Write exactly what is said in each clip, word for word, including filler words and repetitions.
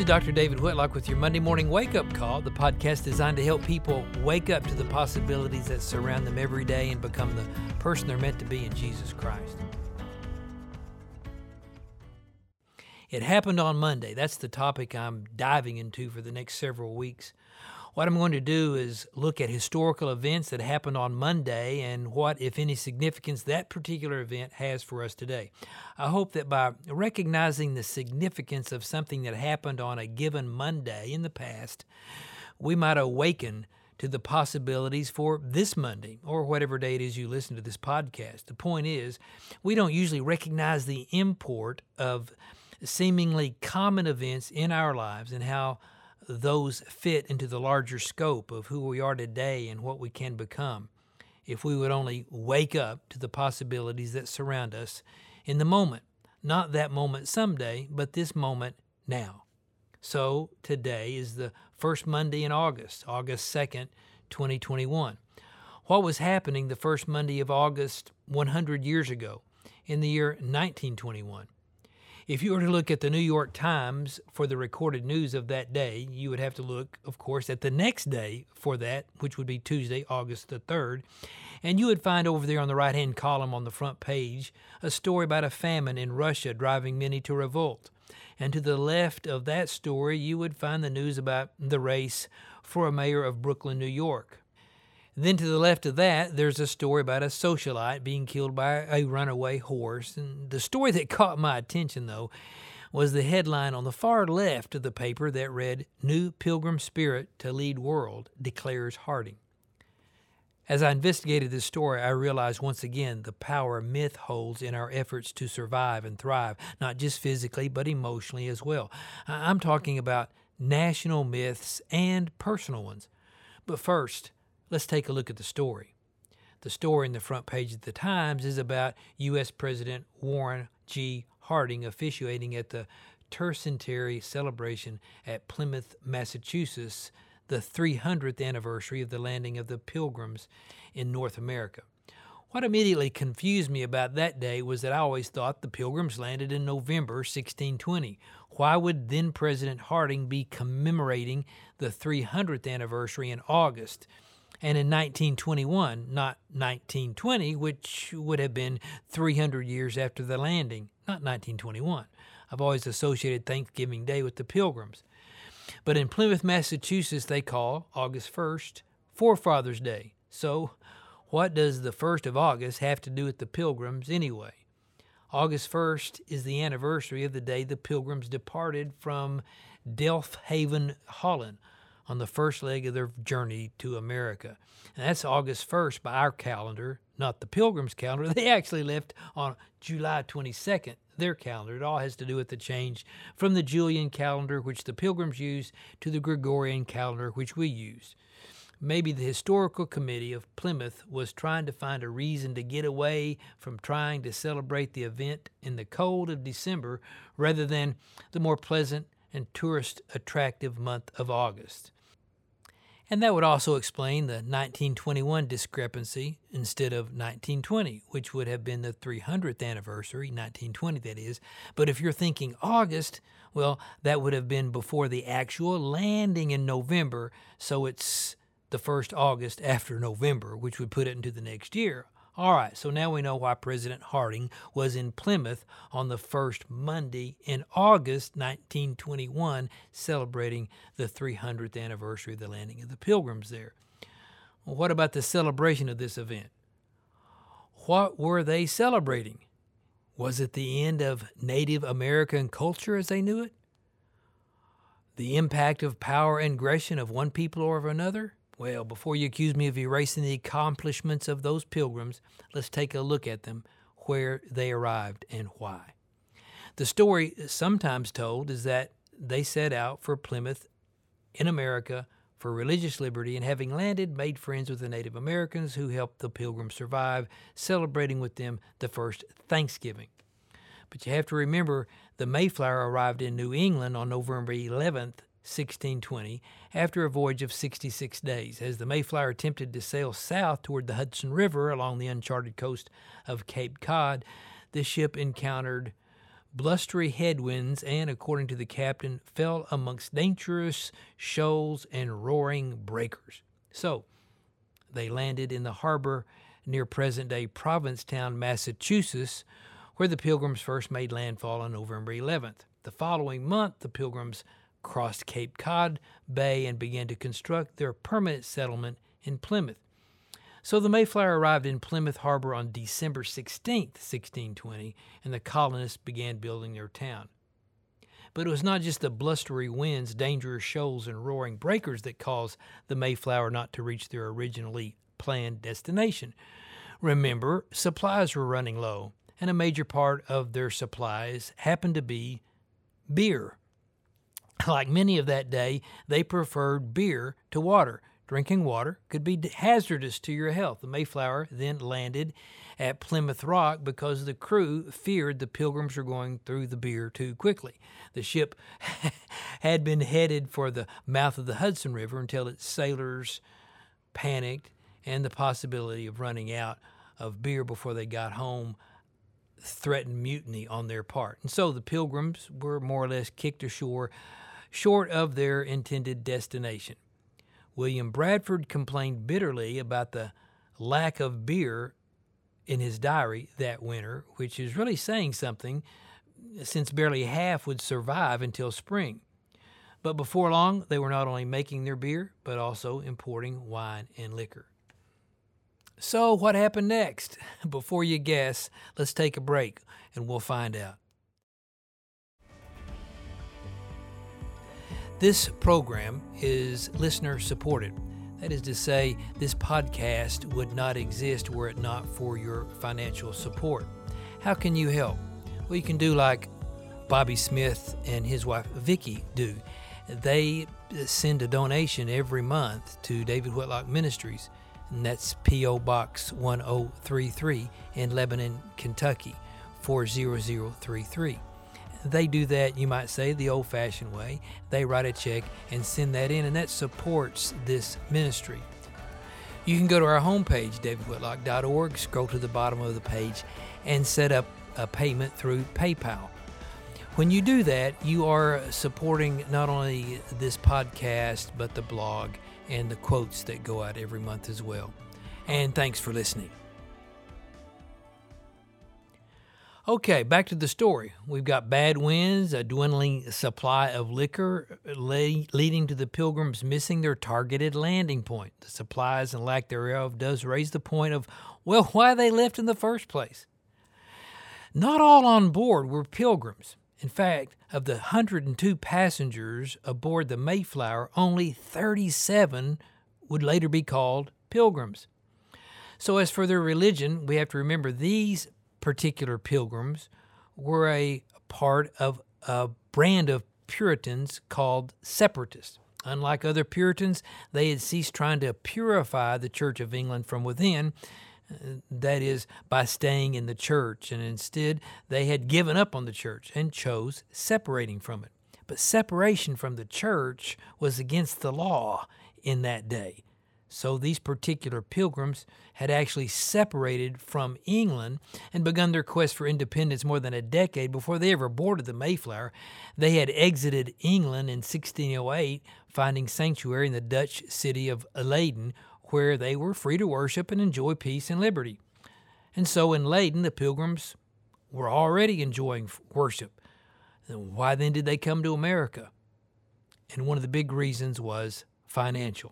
Doctor David Whitlock with your Monday Morning Wake-Up Call, the podcast designed to help people wake up to the possibilities that surround them every day and become the person they're meant to be in Jesus Christ. It happened on Monday. That's the topic I'm diving into for the next several weeks. What I'm going to do is look at historical events that happened on Monday and what, if any, significance that particular event has for us today. I hope that by recognizing the significance of something that happened on a given Monday in the past, we might awaken to the possibilities for this Monday or whatever day it is you listen to this podcast. The point is, we don't usually recognize the import of seemingly common events in our lives and how those fit into the larger scope of who we are today and what we can become if we would only wake up to the possibilities that surround us in the moment. Not that moment someday, but this moment now. So today is the first Monday in August, August second, twenty twenty-one. What was happening the first Monday of August one hundred years ago in the year nineteen twenty-one? If you were to look at the New York Times for the recorded news of that day, you would have to look, of course, at the next day for that, which would be Tuesday, August the third, and you would find over there on the right-hand column on the front page a story about a famine in Russia driving many to revolt. And to the left of that story, you would find the news about the race for a mayor of Brooklyn, New York. Then to the left of that, there's a story about a socialite being killed by a runaway horse. And the story that caught my attention, though, was the headline on the far left of the paper that read, "New Pilgrim Spirit to Lead World, Declares Harding." As I investigated this story, I realized once again the power myth holds in our efforts to survive and thrive, not just physically, but emotionally as well. I'm talking about national myths and personal ones. But first, let's take a look at the story. The story in the front page of the Times is about U S President Warren G. Harding officiating at the tercentenary celebration at Plymouth, Massachusetts, the three hundredth anniversary of the landing of the Pilgrims in North America. What immediately confused me about that day was that I always thought the Pilgrims landed in November sixteen twenty. Why would then President Harding be commemorating the three hundredth anniversary in August? And in nineteen twenty-one, not nineteen twenty, which would have been three hundred years after the landing, not nineteen twenty-one. I've always associated Thanksgiving Day with the Pilgrims. But in Plymouth, Massachusetts, they call August first Forefathers' Day. So what does the first of August have to do with the Pilgrims anyway? August first is the anniversary of the day the Pilgrims departed from Delfhaven, Holland, on the first leg of their journey to America. And that's August first by our calendar, not the Pilgrims' calendar. They actually left on July twenty-second, their calendar. It all has to do with the change from the Julian calendar, which the Pilgrims used, to the Gregorian calendar, which we use. Maybe the historical committee of Plymouth was trying to find a reason to get away from trying to celebrate the event in the cold of December rather than the more pleasant and tourist-attractive month of August. And that would also explain the nineteen twenty-one discrepancy instead of nineteen twenty, which would have been the three hundredth anniversary, nineteen twenty that is. But if you're thinking August, well, that would have been before the actual landing in November, so it's the first August after November, which would put it into the next year. All right, so now we know why President Harding was in Plymouth on the first Monday in August nineteen twenty-one, celebrating the three hundredth anniversary of the landing of the Pilgrims there. Well, what about the celebration of this event? What were they celebrating? Was it the end of Native American culture as they knew it? The impact of power and aggression of one people over another? Well, before you accuse me of erasing the accomplishments of those Pilgrims, let's take a look at them, where they arrived and why. The story sometimes told is that they set out for Plymouth in America for religious liberty, and having landed, made friends with the Native Americans who helped the Pilgrims survive, celebrating with them the first Thanksgiving. But you have to remember the Mayflower arrived in New England on November eleventh, sixteen twenty, after a voyage of sixty-six days. As the Mayflower attempted to sail south toward the Hudson River along the uncharted coast of Cape Cod, the ship encountered blustery headwinds and, according to the captain, fell amongst dangerous shoals and roaring breakers. So they landed in the harbor near present-day Provincetown, Massachusetts, where the Pilgrims first made landfall on November eleventh. The following month, the Pilgrims crossed Cape Cod Bay and began to construct their permanent settlement in Plymouth. So the Mayflower arrived in Plymouth Harbor on December sixteenth, sixteen twenty, and the colonists began building their town. But it was not just the blustery winds, dangerous shoals, and roaring breakers that caused the Mayflower not to reach their originally planned destination. Remember, supplies were running low, and a major part of their supplies happened to be beer. Like many of that day, they preferred beer to water. Drinking water could be hazardous to your health. The Mayflower then landed at Plymouth Rock because the crew feared the Pilgrims were going through the beer too quickly. The ship had been headed for the mouth of the Hudson River until its sailors panicked, and the possibility of running out of beer before they got home threatened mutiny on their part. And so the Pilgrims were more or less kicked ashore short of their intended destination. William Bradford complained bitterly about the lack of beer in his diary that winter, which is really saying something, since barely half would survive until spring. But before long, they were not only making their beer, but also importing wine and liquor. So what happened next? Before you guess, let's take a break and we'll find out. This program is listener supported. That is to say, this podcast would not exist were it not for your financial support. How can you help? Well, you can do like Bobby Smith and his wife Vicki do. They send a donation every month to David Whitlock Ministries, and that's P O Box one oh three three in Lebanon, Kentucky, four zero zero three three. They do that, you might say, the old-fashioned way. They write a check and send that in, and that supports this ministry. You can go to our homepage, david whitlock dot org, scroll to the bottom of the page, and set up a payment through PayPal. When you do that, you are supporting not only this podcast, but the blog and the quotes that go out every month as well. And thanks for listening. Okay, back to the story. We've got bad winds, a dwindling supply of liquor leading to the Pilgrims missing their targeted landing point. The supplies and lack thereof does raise the point of, well, why they left in the first place. Not all on board were Pilgrims. In fact, of the one hundred two passengers aboard the Mayflower, only thirty-seven would later be called Pilgrims. So as for their religion, we have to remember these particular Pilgrims were a part of a brand of Puritans called Separatists. Unlike other Puritans, they had ceased trying to purify the Church of England from within, that is, by staying in the church, and instead they had given up on the church and chose separating from it. But separation from the church was against the law in that day. So these particular Pilgrims had actually separated from England and begun their quest for independence more than a decade before they ever boarded the Mayflower. They had exited England in sixteen oh eight, finding sanctuary in the Dutch city of Leyden, where they were free to worship and enjoy peace and liberty. And so in Leyden, the Pilgrims were already enjoying worship. Why then did they come to America? And one of the big reasons was financial.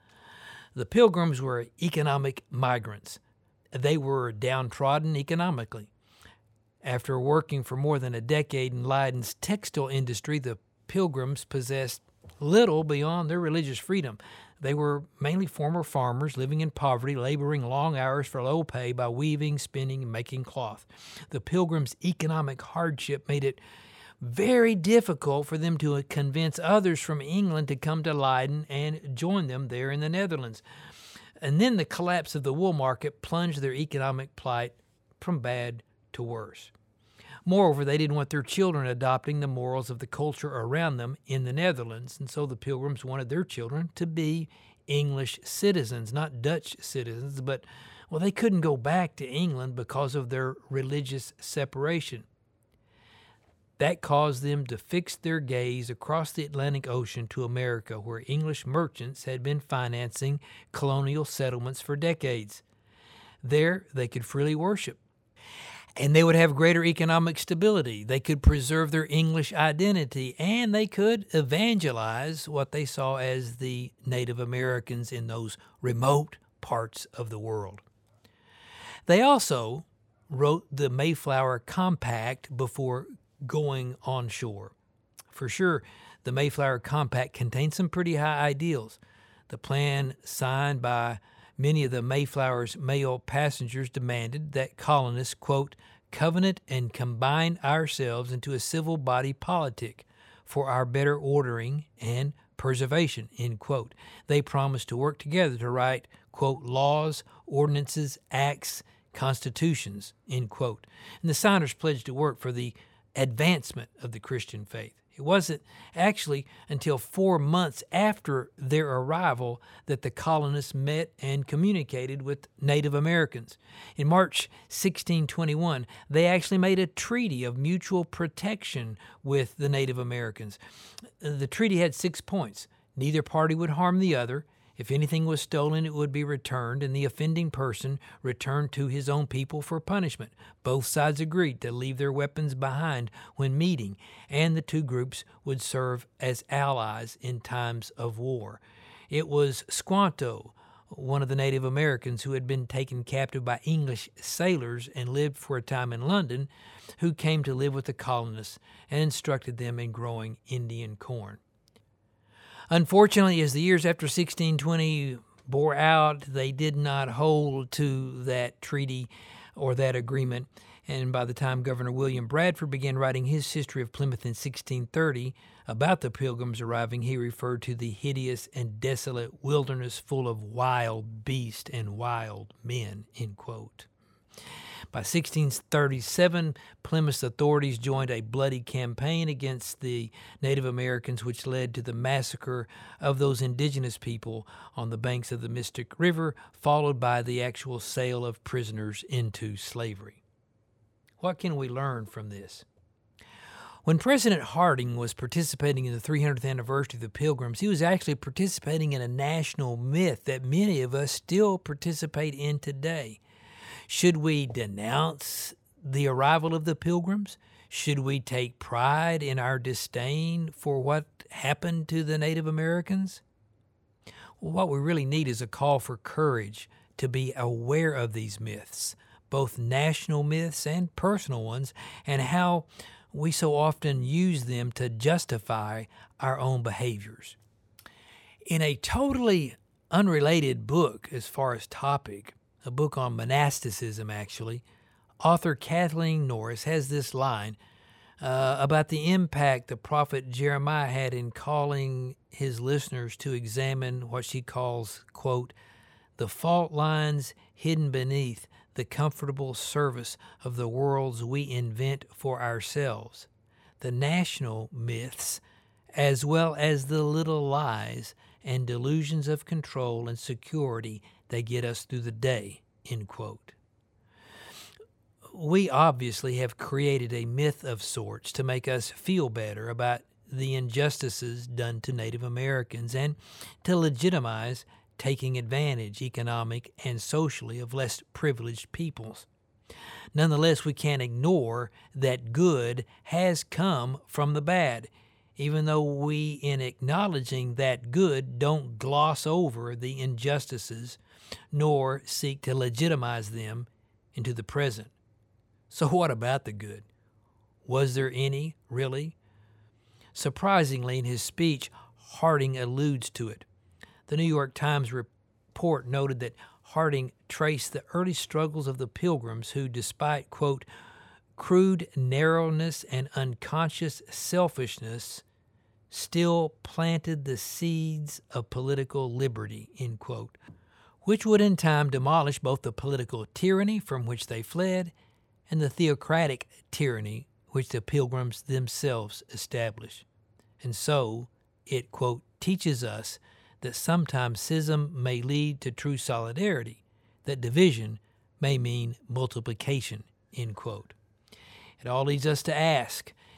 The Pilgrims were economic migrants. They were downtrodden economically. After working for more than a decade in Leiden's textile industry, the Pilgrims possessed little beyond their religious freedom. They were mainly former farmers living in poverty, laboring long hours for low pay by weaving, spinning, and making cloth. The Pilgrims' economic hardship made it very difficult for them to convince others from England to come to Leiden and join them there in the Netherlands. And then the collapse of the wool market plunged their economic plight from bad to worse. Moreover, they didn't want their children adopting the morals of the culture around them in the Netherlands, and so the Pilgrims wanted their children to be English citizens, not Dutch citizens, but, well, they couldn't go back to England because of their religious separation. That caused them to fix their gaze across the Atlantic Ocean to America, where English merchants had been financing colonial settlements for decades. There, they could freely worship, and they would have greater economic stability. They could preserve their English identity, and they could evangelize what they saw as the Native Americans in those remote parts of the world. They also wrote the Mayflower Compact before going onshore. For sure, the Mayflower Compact contained some pretty high ideals. The plan signed by many of the Mayflower's male passengers demanded that colonists, quote, covenant and combine ourselves into a civil body politic for our better ordering and preservation, end quote. They promised to work together to write, quote, laws, ordinances, acts, constitutions, end quote. And the signers pledged to work for the advancement of the Christian faith. It wasn't actually until four months after their arrival that the colonists met and communicated with Native Americans. In March sixteen twenty-one, they actually made a treaty of mutual protection with the Native Americans. The treaty had six points. Neither party would harm the other. If anything was stolen, it would be returned, and the offending person returned to his own people for punishment. Both sides agreed to leave their weapons behind when meeting, and the two groups would serve as allies in times of war. It was Squanto, one of the Native Americans who had been taken captive by English sailors and lived for a time in London, who came to live with the colonists and instructed them in growing Indian corn. Unfortunately, as the years after sixteen twenty bore out, they did not hold to that treaty or that agreement, and by the time Governor William Bradford began writing his history of Plymouth in sixteen thirty about the Pilgrims arriving, he referred to the hideous and desolate wilderness full of wild beasts and wild men, end quote. By sixteen thirty-seven, Plymouth's authorities joined a bloody campaign against the Native Americans, which led to the massacre of those indigenous people on the banks of the Mystic River, followed by the actual sale of prisoners into slavery. What can we learn from this? When President Harding was participating in the three hundredth anniversary of the Pilgrims, he was actually participating in a national myth that many of us still participate in today. Should we denounce the arrival of the Pilgrims? Should we take pride in our disdain for what happened to the Native Americans? Well, what we really need is a call for courage to be aware of these myths, both national myths and personal ones, and how we so often use them to justify our own behaviors. In a totally unrelated book as far as topic, a book on monasticism, actually, author Kathleen Norris has this line uh, about the impact the prophet Jeremiah had in calling his listeners to examine what she calls, quote, the fault lines hidden beneath the comfortable service of the worlds we invent for ourselves, the national myths, as well as the little lies and delusions of control and security that get us through the day, end quote. We obviously have created a myth of sorts to make us feel better about the injustices done to Native Americans and to legitimize taking advantage, economic and socially, of less privileged peoples. Nonetheless, we can't ignore that good has come from the bad, even though we, in acknowledging that good, don't gloss over the injustices nor seek to legitimize them into the present. So what about the good? Was there any, really? Surprisingly, in his speech, Harding alludes to it. The New York Times report noted that Harding traced the early struggles of the Pilgrims who, despite, quote, crude narrowness and unconscious selfishness, still planted the seeds of political liberty, end quote, which would in time demolish both the political tyranny from which they fled and the theocratic tyranny which the Pilgrims themselves established. And so it, quote, teaches us that sometimes schism may lead to true solidarity, that division may mean multiplication, end quote. It all leads us to ask,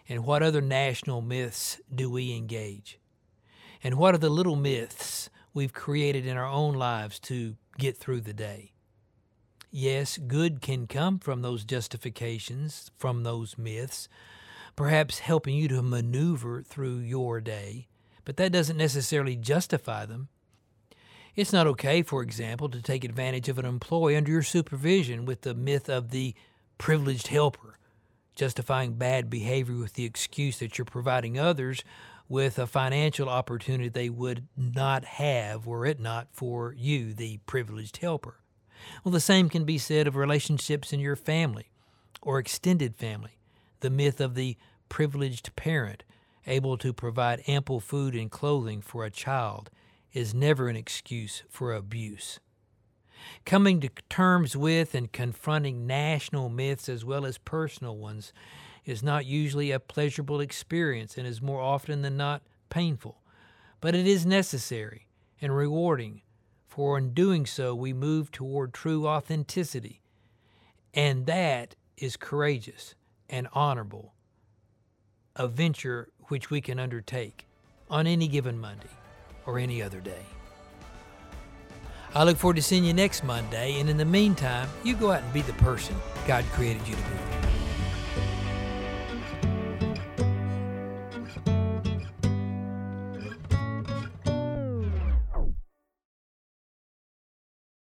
And what other national myths do we engage? And what are the little myths we've created in our own lives to get through the day? Yes, good can come from those justifications, from those myths, perhaps helping you to maneuver through your day, but that doesn't necessarily justify them. It's not okay, for example, to take advantage of an employee under your supervision with the myth of the privileged helper, justifying bad behavior with the excuse that you're providing others with a financial opportunity they would not have were it not for you, the privileged helper. Well, the same can be said of relationships in your family or extended family. The myth of the privileged parent able to provide ample food and clothing for a child is never an excuse for abuse. Coming to terms with and confronting national myths as well as personal ones is not usually a pleasurable experience and is more often than not painful. But it is necessary and rewarding, for in doing so we move toward true authenticity. And that is courageous and honorable, a venture which we can undertake on any given Monday or any other day. I look forward to seeing you next Monday, and in the meantime, you go out and be the person God created you to be.